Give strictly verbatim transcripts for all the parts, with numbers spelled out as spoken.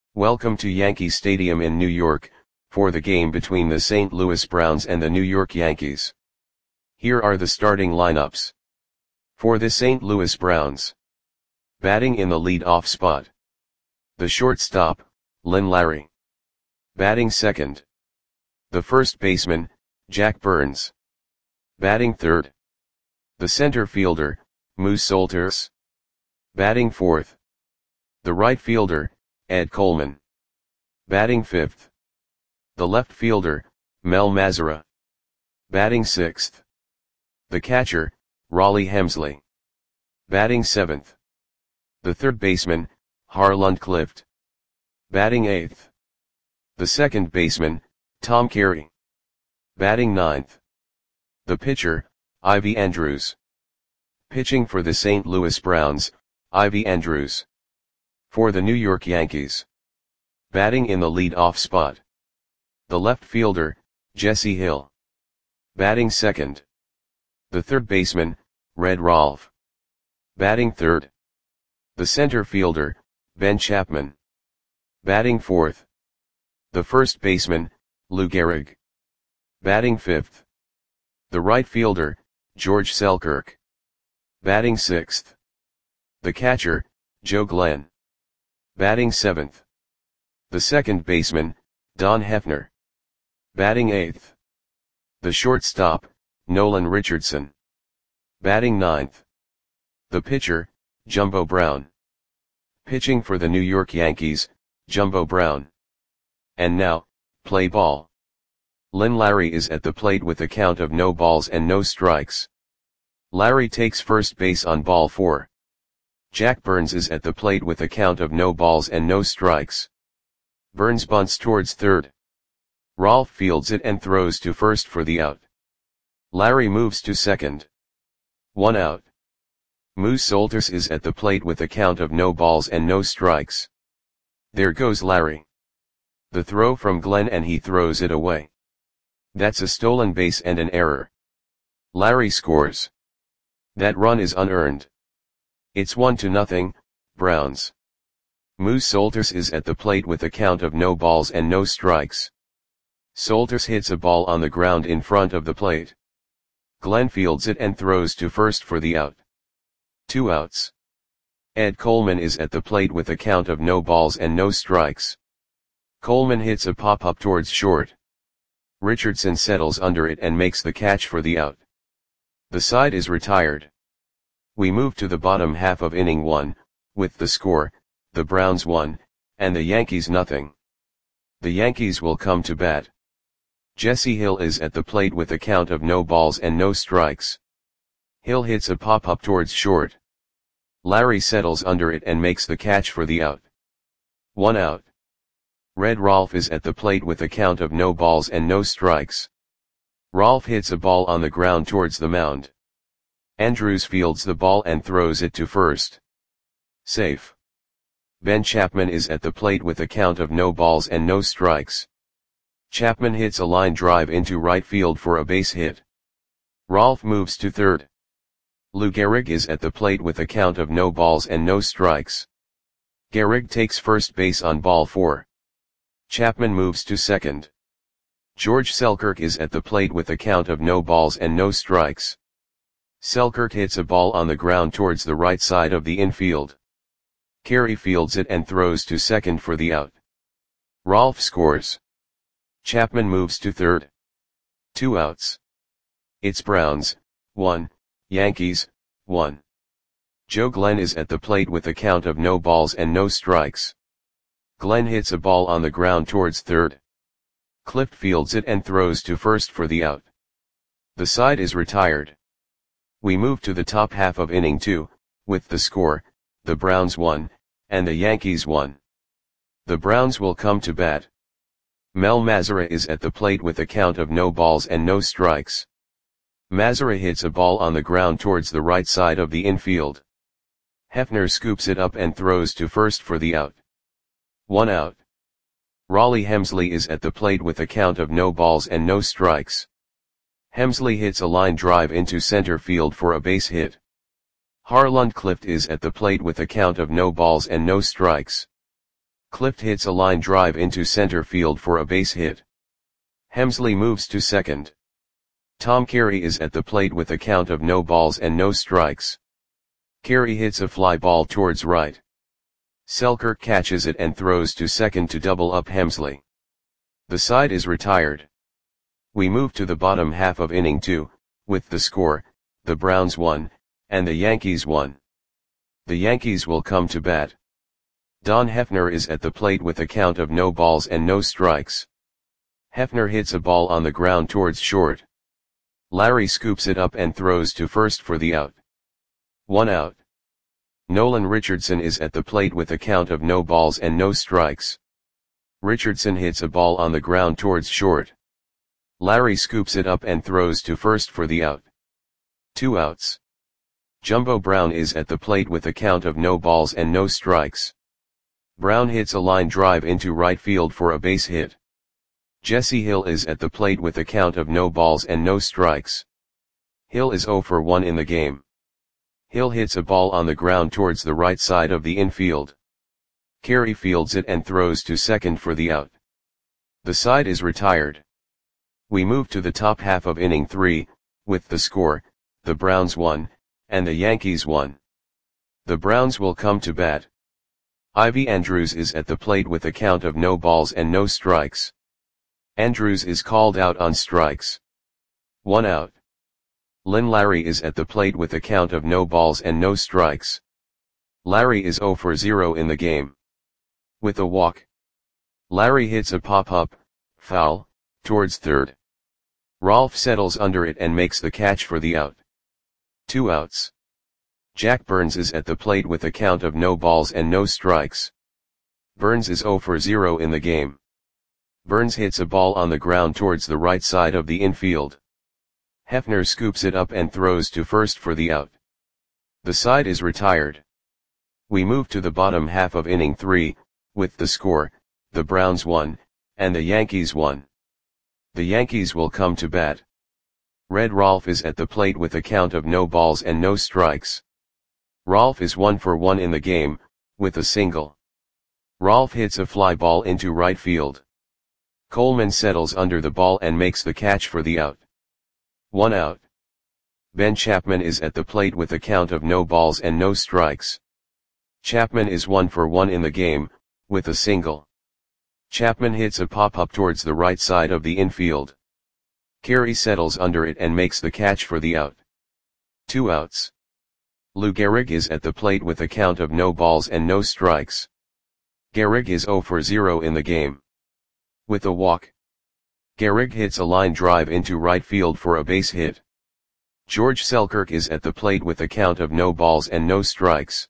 Welcome to Yankee Stadium in New York, for the game between the Saint Louis Browns and the New York Yankees. Here are the starting lineups. For the Saint Louis Browns. Batting in the lead-off spot. The shortstop, Lynn Larry. Batting second. The first baseman, Jack Burns. Batting third. The center fielder, Moose Solters. Batting fourth. The right fielder, Ed Coleman. Batting fifth. The left fielder, Mel Mazara. Batting sixth. The catcher, Rollie Hemsley. Batting seventh. The third baseman, Harlan Clift. Batting eighth. The second baseman, Tom Carey. Batting ninth. The pitcher, Ivy Andrews. Pitching for the Saint Louis Browns, Ivy Andrews. For the New York Yankees. Batting in the lead-off spot. The left fielder, Jesse Hill. Batting second. The third baseman, Red Rolfe. Batting third. The center fielder, Ben Chapman. Batting fourth. The first baseman, Lou Gehrig. Batting fifth. The right fielder, George Selkirk. Batting sixth. The catcher, Joe Glenn. Batting seventh. The second baseman, Don Hefner. Batting eighth. The shortstop, Nolan Richardson. Batting ninth. The pitcher, Jumbo Brown. Pitching for the New York Yankees, Jumbo Brown. And now, play ball. Lynn Larry is at the plate with a count of no balls and no strikes. Larry takes first base on ball four. Jack Burns is at the plate with a count of no balls and no strikes. Burns bunts towards third. Rolfe fields it and throws to first for the out. Larry moves to second. One out. Moose Solters is at the plate with a count of no balls and no strikes. There goes Larry. The throw from Glenn and he throws it away. That's a stolen base and an error. Larry scores. That run is unearned. It's one to nothing, Browns. Moose Solters is at the plate with a count of no balls and no strikes. Solters hits a ball on the ground in front of the plate. Glenn fields it and throws to first for the out. Two outs. Ed Coleman is at the plate with a count of no balls and no strikes. Coleman hits a pop-up towards short. Richardson settles under it and makes the catch for the out. The side is retired. We move to the bottom half of inning one, with the score, the Browns one, and the Yankees nothing. The Yankees will come to bat. Jesse Hill is at the plate with a count of no balls and no strikes. Hill hits a pop-up towards short. Larry settles under it and makes the catch for the out. One out. Red Rolfe is at the plate with a count of no balls and no strikes. Rolfe hits a ball on the ground towards the mound. Andrews fields the ball and throws it to first. Safe. Ben Chapman is at the plate with a count of no balls and no strikes. Chapman hits a line drive into right field for a base hit. Rolfe moves to third. Lou Gehrig is at the plate with a count of no balls and no strikes. Gehrig takes first base on ball four. Chapman moves to second. George Selkirk is at the plate with a count of no balls and no strikes. Selkirk hits a ball on the ground towards the right side of the infield. Carey fields it and throws to second for the out. Rolfe scores. Chapman moves to third. Two outs. It's Browns, one, Yankees, one. Joe Glenn is at the plate with a count of no balls and no strikes. Glenn hits a ball on the ground towards third. Clift fields it and throws to first for the out. The side is retired. We move to the top half of inning two, with the score, the Browns one, and the Yankees one. The Browns will come to bat. Mel Mazara is at the plate with a count of no balls and no strikes. Mazara hits a ball on the ground towards the right side of the infield. Hefner scoops it up and throws to first for the out. One out. Rollie Hemsley is at the plate with a count of no balls and no strikes. Hemsley hits a line drive into center field for a base hit. Harlan Clift is at the plate with a count of no balls and no strikes. Clift hits a line drive into center field for a base hit. Hemsley moves to second. Tom Carey is at the plate with a count of no balls and no strikes. Carey hits a fly ball towards right. Selkirk catches it and throws to second to double up Hemsley. The side is retired. We move to the bottom half of inning two, with the score, the Browns won, and the Yankees won. The Yankees will come to bat. Don Hefner is at the plate with a count of no balls and no strikes. Hefner hits a ball on the ground towards short. Larry scoops it up and throws to first for the out. One out. Nolan Richardson is at the plate with a count of no balls and no strikes. Richardson hits a ball on the ground towards short. Larry scoops it up and throws to first for the out. Two outs. Jumbo Brown is at the plate with a count of no balls and no strikes. Brown hits a line drive into right field for a base hit. Jesse Hill is at the plate with a count of no balls and no strikes. Hill is oh for one in the game. Hill hits a ball on the ground towards the right side of the infield. Carey fields it and throws to second for the out. The side is retired. We move to the top half of inning three, with the score, the Browns won, and the Yankees won. The Browns will come to bat. Ivy Andrews is at the plate with a count of no balls and no strikes. Andrews is called out on strikes. One out. Lynn Larry is at the plate with a count of no balls and no strikes. Larry is oh for zero in the game. With a walk. Larry hits a pop-up, foul, towards third. Rolfe settles under it and makes the catch for the out. Two outs. Jack Burns is at the plate with a count of no balls and no strikes. Burns is oh for zero in the game. Burns hits a ball on the ground towards the right side of the infield. Hefner scoops it up and throws to first for the out. The side is retired. We move to the bottom half of inning three, with the score, the Browns won, and the Yankees won. The Yankees will come to bat. Red Rolfe is at the plate with a count of no balls and no strikes. Rolfe is one for one in the game, with a single. Rolfe hits a fly ball into right field. Coleman settles under the ball and makes the catch for the out. One out. Ben Chapman is at the plate with a count of no balls and no strikes. Chapman is one for one in the game, with a single. Chapman hits a pop-up towards the right side of the infield. Carey settles under it and makes the catch for the out. Two outs. Lou Gehrig is at the plate with a count of no balls and no strikes. Gehrig is oh for zero in the game. With a walk. Gehrig hits a line drive into right field for a base hit. George Selkirk is at the plate with a count of no balls and no strikes.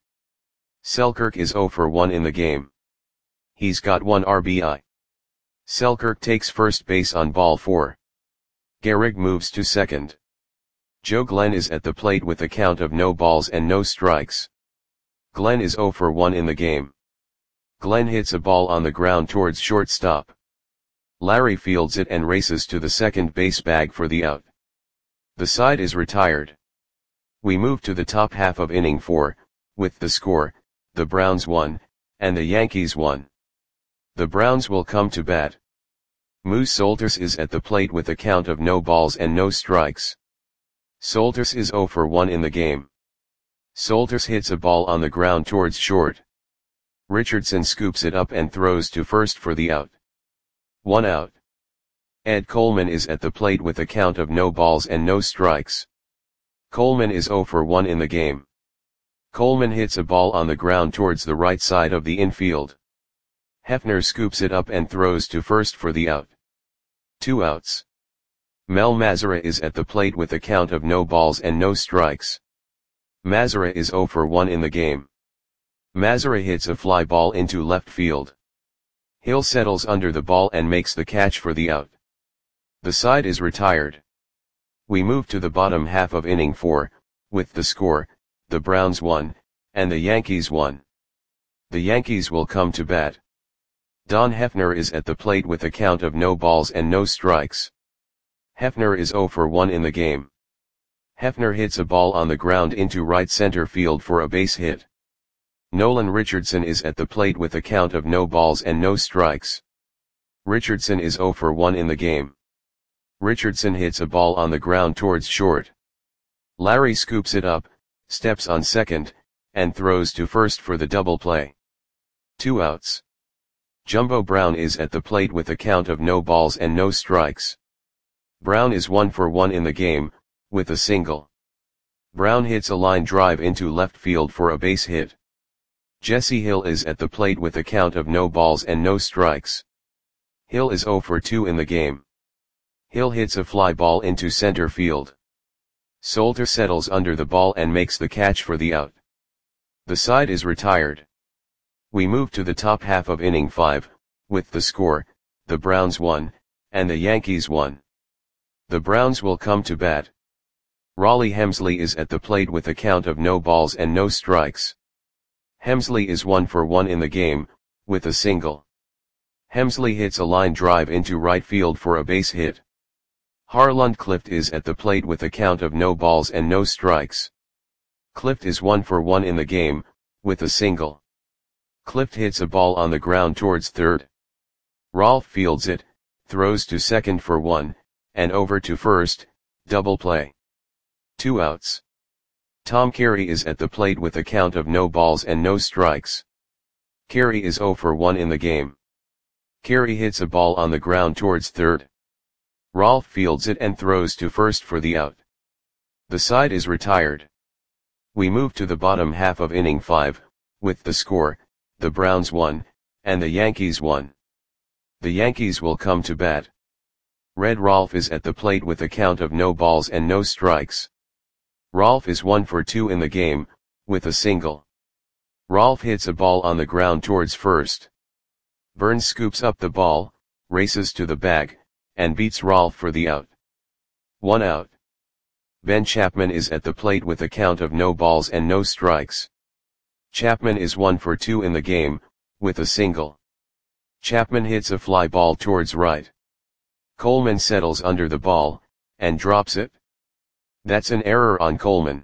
Selkirk is oh for one in the game. He's got one R B I. Selkirk takes first base on ball four. Gehrig moves to second. Joe Glenn is at the plate with a count of no balls and no strikes. Glenn is oh for one in the game. Glenn hits a ball on the ground towards shortstop. Larry fields it and races to the second base bag for the out. The side is retired. We move to the top half of inning four, with the score, the Browns won, and the Yankees won. The Browns will come to bat. Moose Solters is at the plate with a count of no balls and no strikes. Solters is oh for one in the game. Solters hits a ball on the ground towards short. Richardson scoops it up and throws to first for the out. One out. Ed Coleman is at the plate with a count of no balls and no strikes. Coleman is oh for one in the game. Coleman hits a ball on the ground towards the right side of the infield. Hefner scoops it up and throws to first for the out. Two outs. Mel Mazara is at the plate with a count of no balls and no strikes. Mazara is oh for one in the game. Mazara hits a fly ball into left field. Hill settles under the ball and makes the catch for the out. The side is retired. We move to the bottom half of inning four, with the score, the Browns won, and the Yankees won. The Yankees will come to bat. Don Hefner is at the plate with a count of no balls and no strikes. Hefner is oh for one in the game. Hefner hits a ball on the ground into right center field for a base hit. Nolan Richardson is at the plate with a count of no balls and no strikes. Richardson is zero for one in the game. Richardson hits a ball on the ground towards short. Larry scoops it up, steps on second, and throws to first for the double play. Two outs. Jumbo Brown is at the plate with a count of no balls and no strikes. Brown is one for one in the game, with a single. Brown hits a line drive into left field for a base hit. Jesse Hill is at the plate with a count of no balls and no strikes. Hill is zero for two in the game. Hill hits a fly ball into center field. Solter settles under the ball and makes the catch for the out. The side is retired. We move to the top half of inning five, with the score, the Browns won, and the Yankees won. The Browns will come to bat. Raleigh Hemsley is at the plate with a count of no balls and no strikes. Hemsley is one for one in the game, with a single. Hemsley hits a line drive into right field for a base hit. Harland Clift is at the plate with a count of no balls and no strikes. Clift is one for one in the game, with a single. Clift hits a ball on the ground towards third. Rolfe fields it, throws to second for one, and over to first, double play. Two outs. Tom Carey is at the plate with a count of no balls and no strikes. Carey is zero for one in the game. Carey hits a ball on the ground towards third. Rolfe fields it and throws to first for the out. The side is retired. We move to the bottom half of inning five, with the score, the Browns won, and the Yankees won. The Yankees will come to bat. Red Rolfe is at the plate with a count of no balls and no strikes. Rolfe is one for two in the game, with a single. Rolfe hits a ball on the ground towards first. Burns scoops up the ball, races to the bag, and beats Rolfe for the out. One out. Ben Chapman is at the plate with a count of no balls and no strikes. Chapman is one for two in the game, with a single. Chapman hits a fly ball towards right. Coleman settles under the ball, and drops it. That's an error on Coleman.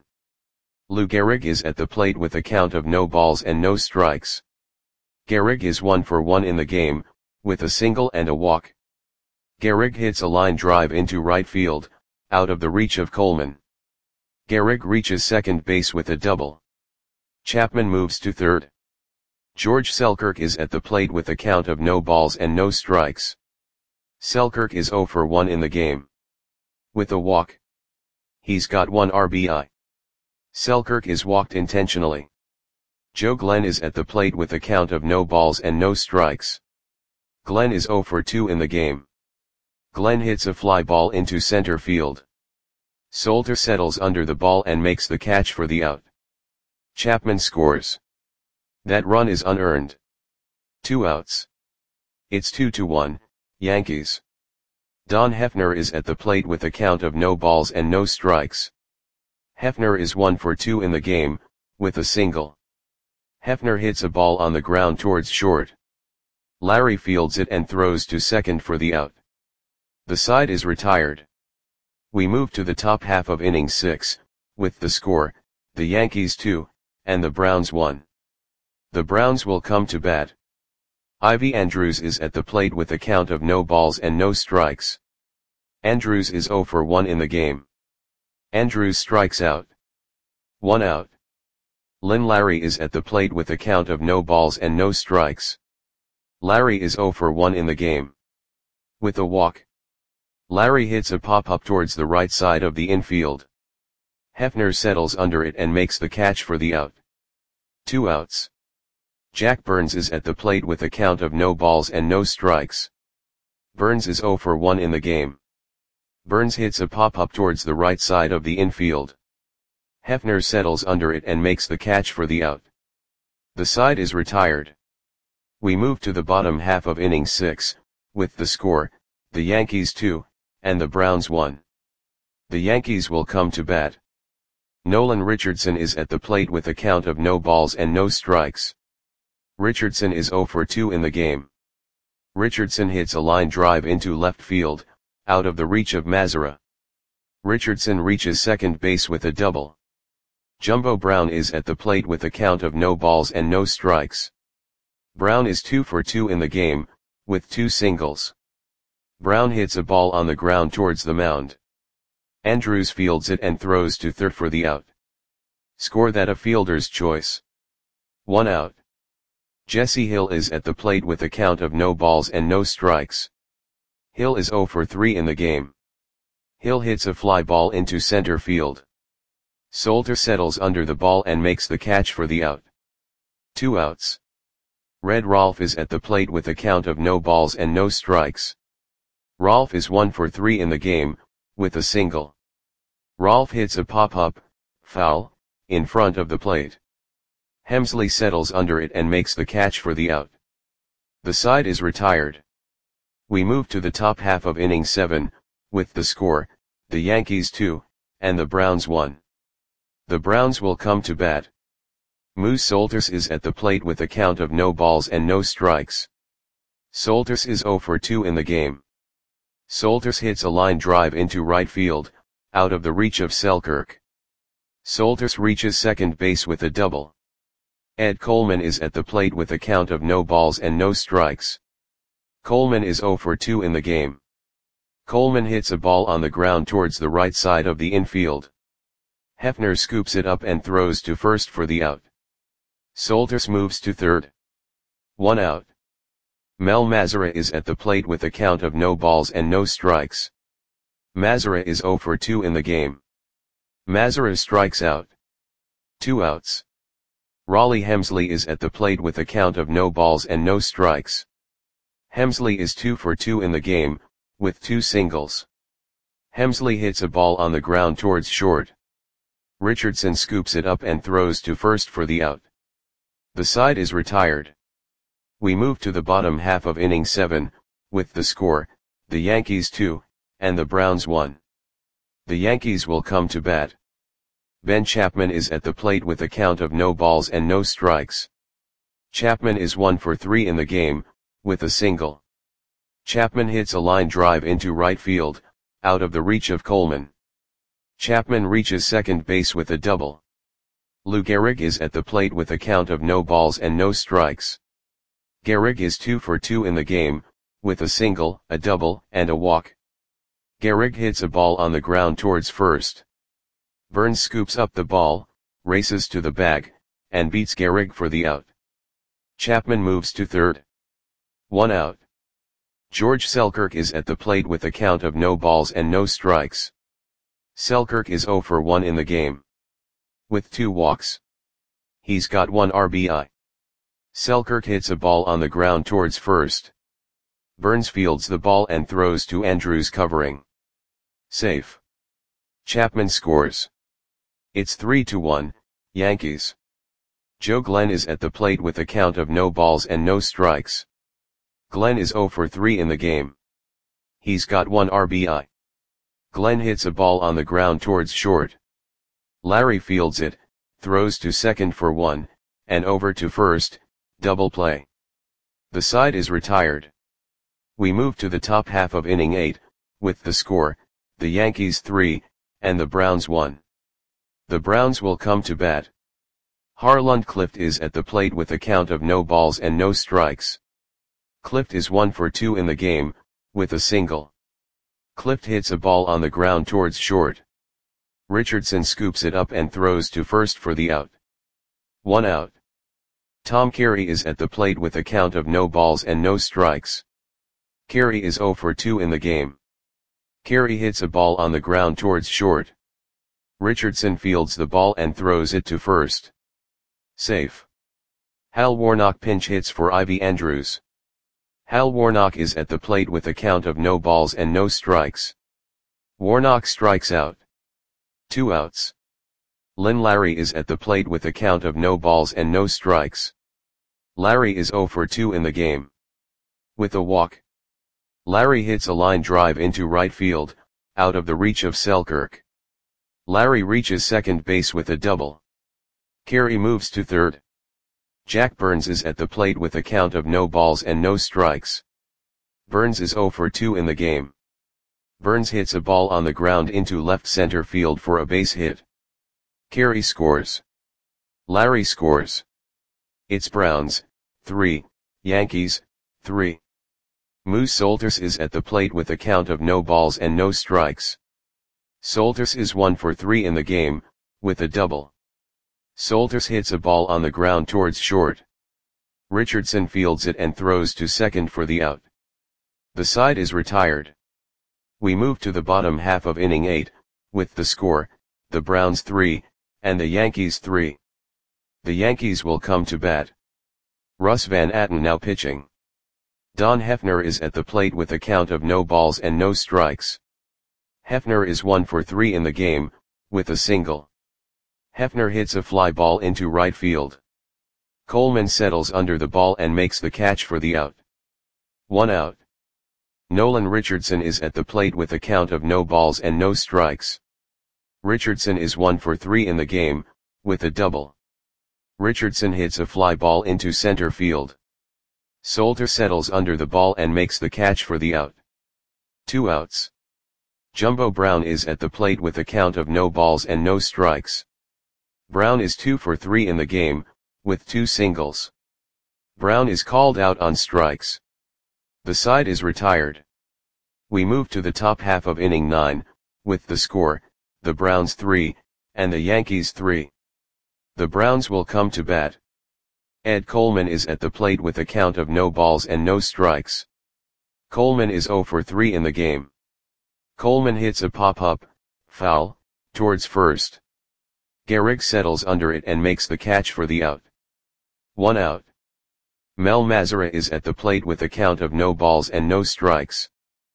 Lou Gehrig is at the plate with a count of no balls and no strikes. Gehrig is one for one in the game, with a single and a walk. Gehrig hits a line drive into right field, out of the reach of Coleman. Gehrig reaches second base with a double. Chapman moves to third. George Selkirk is at the plate with a count of no balls and no strikes. Selkirk is zero for one in the game. With a walk. He's got one R B I. Selkirk is walked intentionally. Joe Glenn is at the plate with a count of no balls and no strikes. Glenn is zero for two in the game. Glenn hits a fly ball into center field. Solter settles under the ball and makes the catch for the out. Chapman scores. That run is unearned. Two outs. It's two to one, Yankees. Don Hefner is at the plate with a count of no balls and no strikes. Hefner is one for two in the game, with a single. Hefner hits a ball on the ground towards short. Larry fields it and throws to second for the out. The side is retired. We move to the top half of inning six, with the score, the Yankees two, and the Browns one. The Browns will come to bat. Ivy Andrews is at the plate with a count of no balls and no strikes. Andrews is zero for one in the game. Andrews strikes out. One out. Lynn Larry is at the plate with a count of no balls and no strikes. Larry is zero for one in the game. With a walk. Larry hits a pop-up towards the right side of the infield. Hefner settles under it and makes the catch for the out. Two outs. Jack Burns is at the plate with a count of no balls and no strikes. Burns is zero for one in the game. Burns hits a pop-up towards the right side of the infield. Hefner settles under it and makes the catch for the out. The side is retired. We move to the bottom half of inning six, with the score, the Yankees two, and the Browns one. The Yankees will come to bat. Nolan Richardson is at the plate with a count of no balls and no strikes. Richardson is zero for two in the game. Richardson hits a line drive into left field, out of the reach of Mazara. Richardson reaches second base with a double. Jumbo Brown is at the plate with a count of no balls and no strikes. Brown is two for two in the game, with two singles. Brown hits a ball on the ground towards the mound. Andrews fields it and throws to third for the out. Score that a fielder's choice. One out. Jesse Hill is at the plate with a count of no balls and no strikes. Hill is zero for three in the game. Hill hits a fly ball into center field. Solter settles under the ball and makes the catch for the out. Two outs. Red Rolfe is at the plate with a count of no balls and no strikes. Rolfe is one for three in the game, with a single. Rolfe hits a pop-up, foul, in front of the plate. Hemsley settles under it and makes the catch for the out. The side is retired. We move to the top half of inning seven, with the score, the Yankees two, and the Browns one. The Browns will come to bat. Moose Solters is at the plate with a count of no balls and no strikes. Solters is zero for two in the game. Solters hits a line drive into right field, out of the reach of Selkirk. Solters reaches second base with a double. Ed Coleman is at the plate with a count of no balls and no strikes. Coleman is zero for two in the game. Coleman hits a ball on the ground towards the right side of the infield. Hefner scoops it up and throws to first for the out. Solters moves to third. One out. Mel Mazara is at the plate with a count of no balls and no strikes. Mazara is zero for two in the game. Mazara strikes out. Two outs. Raleigh Hemsley is at the plate with a count of no balls and no strikes. Hemsley is two for two in the game, with two singles. Hemsley hits a ball on the ground towards short. Richardson scoops it up and throws to first for the out. The side is retired. We move to the bottom half of inning seven, with the score, the Yankees two, and the Browns one. The Yankees will come to bat. Ben Chapman is at the plate with a count of no balls and no strikes. Chapman is one for three in the game, with a single. Chapman hits a line drive into right field, out of the reach of Coleman. Chapman reaches second base with a double. Lou Gehrig is at the plate with a count of no balls and no strikes. Gehrig is two for two in the game, with a single, a double, and a walk. Gehrig hits a ball on the ground towards first. Burns scoops up the ball, races to the bag, and beats Gehrig for the out. Chapman moves to third. One out. George Selkirk is at the plate with a count of no balls and no strikes. Selkirk is zero for one in the game. With two walks. He's got one R B I. Selkirk hits a ball on the ground towards first. Burns fields the ball and throws to Andrews covering. Safe. Chapman scores. It's three to one, Yankees. Joe Glenn is at the plate with a count of no balls and no strikes. Glenn is zero for three in the game. He's got one R B I. Glenn hits a ball on the ground towards short. Larry fields it, throws to second for one, and over to first, double play. The side is retired. We move to the top half of inning eight, with the score, the Yankees three, and the Browns one. The Browns will come to bat. Harland Clift is at the plate with a count of no balls and no strikes. Clift is one for two in the game, with a single. Clift hits a ball on the ground towards short. Richardson scoops it up and throws to first for the out. One out. Tom Carey is at the plate with a count of no balls and no strikes. Carey is zero for two in the game. Carey hits a ball on the ground towards short. Richardson fields the ball and throws it to first. Safe. Hal Warnock pinch hits for Ivy Andrews. Hal Warnock is at the plate with a count of no balls and no strikes. Warnock strikes out. Two outs. Lynn Larry is at the plate with a count of no balls and no strikes. Larry is zero for two in the game. With a walk. Larry hits a line drive into right field, out of the reach of Selkirk. Larry reaches second base with a double. Carey moves to third. Jack Burns is at the plate with a count of no balls and no strikes. Burns is zero for two in the game. Burns hits a ball on the ground into left center field for a base hit. Carey scores. Larry scores. It's Browns, three, Yankees, three. Moose Solters is at the plate with a count of no balls and no strikes. Solters is one for three in the game, with a double. Solters hits a ball on the ground towards short. Richardson fields it and throws to second for the out. The side is retired. We move to the bottom half of inning eight, with the score, the Browns three, and the Yankees three. The Yankees will come to bat. Russ Van Atten now pitching. Don Hefner is at the plate with a count of no balls and no strikes. Hefner is one for three in the game, with a single. Hefner hits a fly ball into right field. Coleman settles under the ball and makes the catch for the out. One out. Nolan Richardson is at the plate with a count of no balls and no strikes. Richardson is one for three in the game, with a double. Richardson hits a fly ball into center field. Solter settles under the ball and makes the catch for the out. Two outs. Jumbo Brown is at the plate with a count of no balls and no strikes. Brown is two for three in the game, with two singles. Brown is called out on strikes. The side is retired. We move to the top half of inning nine, with the score, the Browns three, and the Yankees three. The Browns will come to bat. Ed Coleman is at the plate with a count of no balls and no strikes. Coleman is zero for three in the game. Coleman hits a pop-up, foul, towards first. Gehrig settles under it and makes the catch for the out. One out. Mel Mazara is at the plate with a count of no balls and no strikes.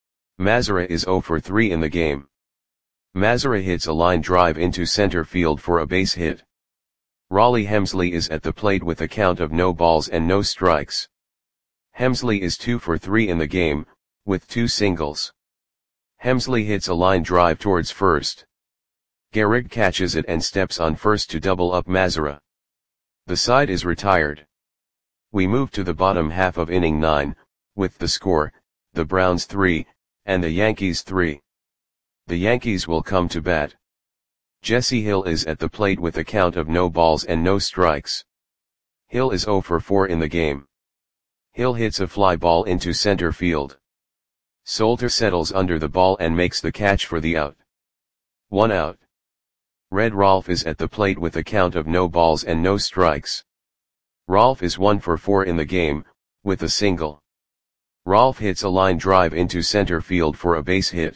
Mazara is zero for three in the game. Mazara hits a line drive into center field for a base hit. Raleigh Hemsley is at the plate with a count of no balls and no strikes. Hemsley is two for three in the game, with two singles. Hemsley hits a line drive towards first. Gehrig catches it and steps on first to double up Mazara. The side is retired. We move to the bottom half of inning nine, with the score, the Browns three, and the Yankees three. The Yankees will come to bat. Jesse Hill is at the plate with a count of no balls and no strikes. Hill is zero for four in the game. Hill hits a fly ball into center field. Solter settles under the ball and makes the catch for the out. One out. Red Rolfe is at the plate with a count of no balls and no strikes. Rolfe is one for four in the game, with a single. Rolfe hits a line drive into center field for a base hit.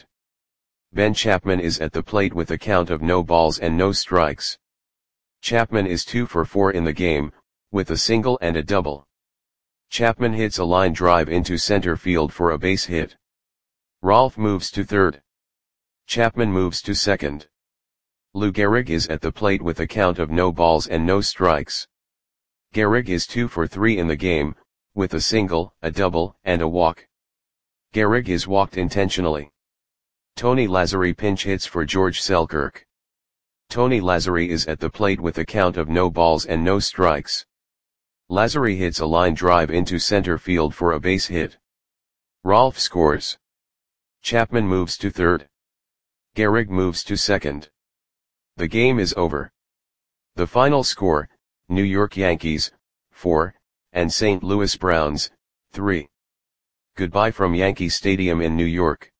Ben Chapman is at the plate with a count of no balls and no strikes. Chapman is two for four in the game, with a single and a double. Chapman hits a line drive into center field for a base hit. Rolfe moves to third. Chapman moves to second. Lou Gehrig is at the plate with a count of no balls and no strikes. Gehrig is two for three in the game, with a single, a double, and a walk. Gehrig is walked intentionally. Tony Lazzeri pinch hits for George Selkirk. Tony Lazzeri is at the plate with a count of no balls and no strikes. Lazzeri hits a line drive into center field for a base hit. Rolfe scores. Chapman moves to third. Gehrig moves to second. The game is over. The final score, New York Yankees, four, and Saint Louis Browns, three. Goodbye from Yankee Stadium in New York.